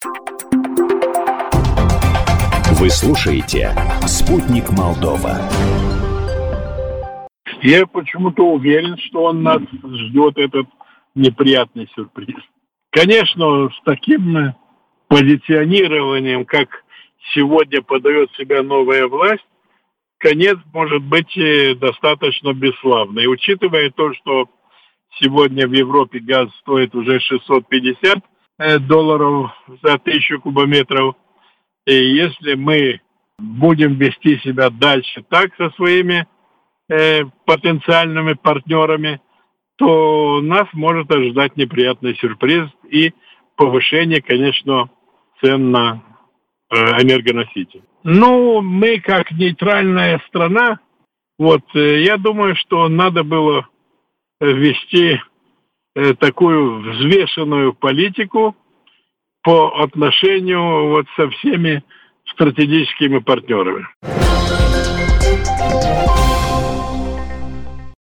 Вы слушаете «Спутник Молдова». Я почему-то уверен, что нас ждет этот неприятный сюрприз. Конечно, с таким позиционированием, как сегодня подает себя новая власть, конец может быть достаточно бесславный. И учитывая то, что сегодня в Европе газ стоит уже $650 за 1000 кубометров, и если мы будем вести себя дальше так со своими потенциальными партнерами, то нас может ожидать неприятный сюрприз и повышение, конечно, цен на энергоносители. Ну, мы как нейтральная страна, я думаю, что надо было вести такую взвешенную политику по отношению со всеми стратегическими партнерами.